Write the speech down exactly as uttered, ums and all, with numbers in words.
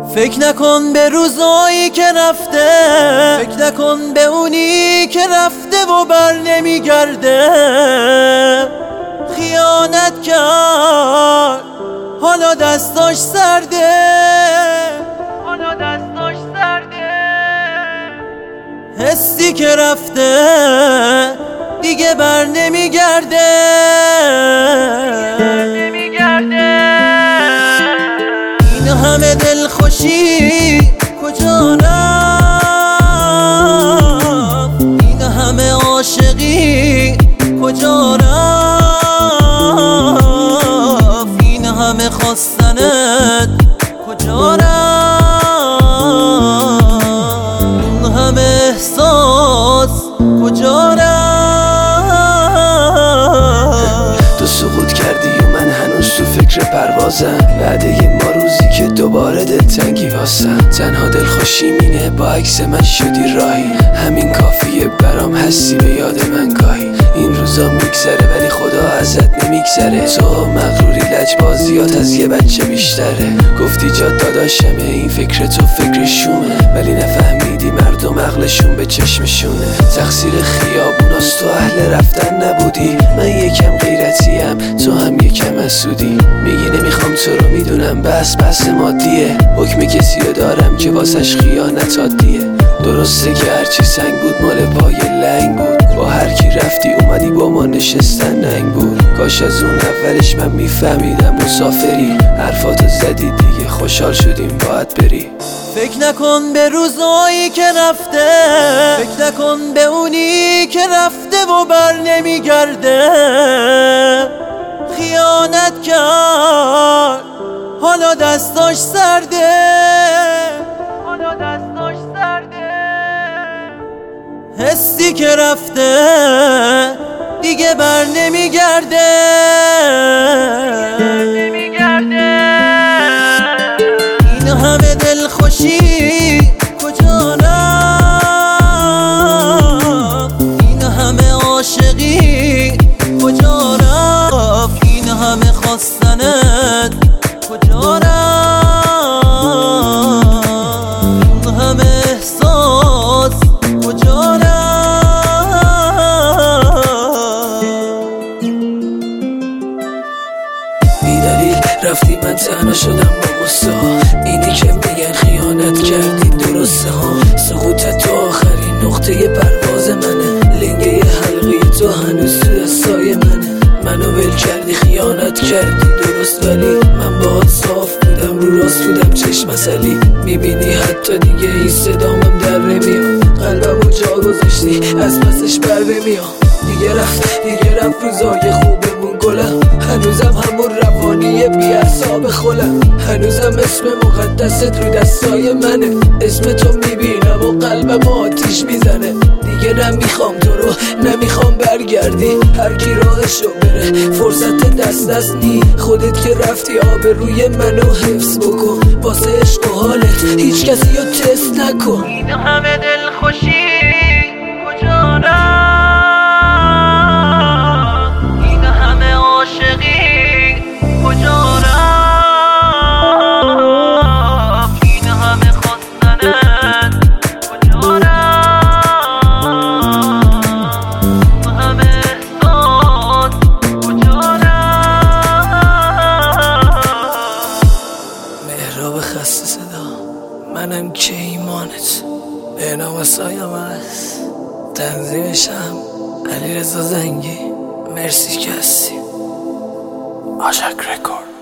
فکر نکن به روزایی که رفته، فکر نکن به اونی که رفته و بر نمیگرده. خیانت کرد حالا دستاش سرده، حالا دستاش سرده. حسی که رفته دیگه بر نمیگرده. این همه دلخوشی کجا رفت؟ این همه عاشقی کجا رفت؟ این همه خواستنت کجا رفت؟ این همه احساس کجا رفت؟ تو سقوط کردی و من هنوز تو فکر پروازم، بعد یه ما روزی که دوباره دلتنگی واسم. تنها دلخوشی مینه با عکس من شدی راهی، همین کافیه برام هستی به یاد من گاهی. این روزا میگذره ولی خدا ازت نمیگذره، تو مغروری لجبازیات از یه بچه بیشتره. گفتی جا داداشمه این فکر تو فکر شومه، ولی نفهمیدی مردم عقلشون به چشمشونه. تقصیر خیابوناست تو اهل رفتن نبودی، من یکم غیرتیم تو هم یکم حسودی. میگی نمیخوام تو رو میدونم بس بس مادیه، حکم کسی رو دارم که واسش خیانت عادیه. درسته که هرچی سنگ بود مال پای لنگ بود، با هر کی رفتی اومدی با ما نشستن ننگ بود. کاش از اون اولش من میفهمیدم مسافری، حرفاتو زدی دیگه خوشحال شدیم باید بری. فکر نکن به روزایی که رفته، فکر نکن به اونی که رفته و بر نمیگرده. خیانت کرد حالا دستاش سرده، حالا دستاش سرده. حسی که رفته دیگه بر نمیگرده. این همه دلخوشی کجا رفت؟ این همه عاشقی کجا رفت؟ این همه خواستنت کجا رفت؟ این همه احساس کجا رفت؟ بی دلیل رفتی من تنها شدم با غصه ها، اینی که میگن خیانت کردی درسته ها. سقوطت تو آخرین نقطه پرواز منه، لنگه حلقی تو هنوز تو دستای منه. منو ول کردی خیانت کردی درست، ولی من باهات صاف بودم رو راست بودم چشم اصلی. میبینی حتی دیگه این صدامم در نمیاد، قلبمو جا گذاشتی از پسش بر نمیام. دیگه رفت دیگه رفت روزای خوبمون گلم، هنوزم همون روانیه بی اعصاب خولم. هنوزم اسم مقدست رو دستای منه، اسم تو میبینم و قلبم آتیش میزنه. دیگه نمیخوام تو رو نمیخوام برگردی، هر کی راهشو بره فرصت دست دست نی. خودت که رفتی آبروی منو حفظ بکن، واسه عشق و حالت هیچ کسی رو تست نکن. این همه دلخوشی کجا رفت؟ این همه عاشقی کجا رفت؟ این همه خواستنت کجا رفت؟ این همه احساس کجا رفت؟ مهراب خسته صدا، منم که ایمانت به نام سایم است. تنظیمشم علیرضا زنگی. مرسی که هستی. آشک رکورد.